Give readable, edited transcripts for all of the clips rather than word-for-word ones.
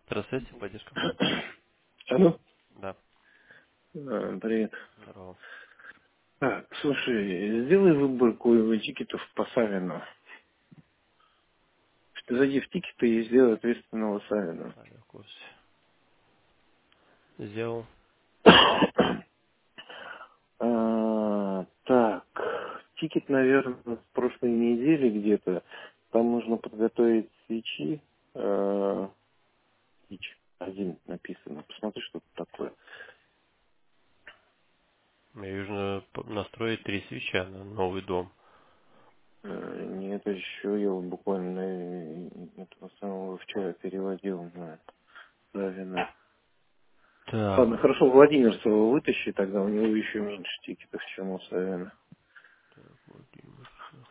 Здравствуйте, поддержка. Алло. Да, Привет. здорово. Так, слушай, сделай выборку тикетов по Савину. Зайди в тикеты и сделай ответственного Савина. Да, я в курсе. Сделал. Так, тикет, наверное, с прошлой недели где-то. Там нужно подготовить свечи. Свич один написано. Посмотри, что это такое. Мне нужно настроить 3 свеча на новый дом. Нет, это еще я вот буквально этого самого вчера переводил на Савина. Ладно, Так, хорошо, Владимирцева вытащи, тогда у него еще меньше тикетов, чем у Савина. Владимирцев.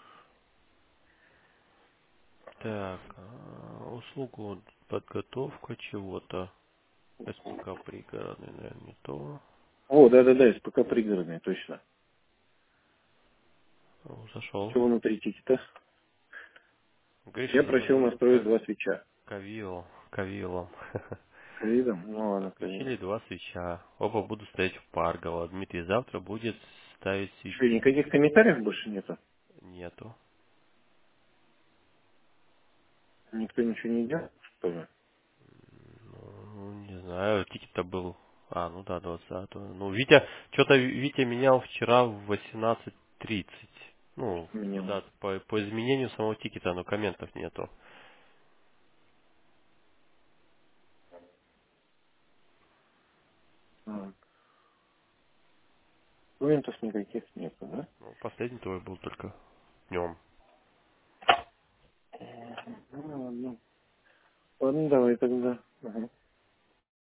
Так, услугу подготовка чего-то. СПК пригородный, наверное, не то. О, да-да-да, СПК пригородный, точно. Зашел. Всего внутри тикета. Говоришь, Я видимо, просил настроить два свеча. Кавилом. С видом? Ну ладно, с видом. Подключили 2 свеча. Оба будут стоять в Парголо. Дмитрий завтра будет ставить Что, свечи. никаких комментариев больше нету? Нету. Никто ничего не делал, что ли? Ну, не знаю, тикет-то был. Ну да, 20. Ну, Витя, что-то Витя менял вчера в 18:30. Ну, Минимум. да, по изменению самого тикета, но комментов нету. Комментов никаких нету, да? Ну, последний твой был только днем. Ну, ладно. Ладно, давай тогда. Ага.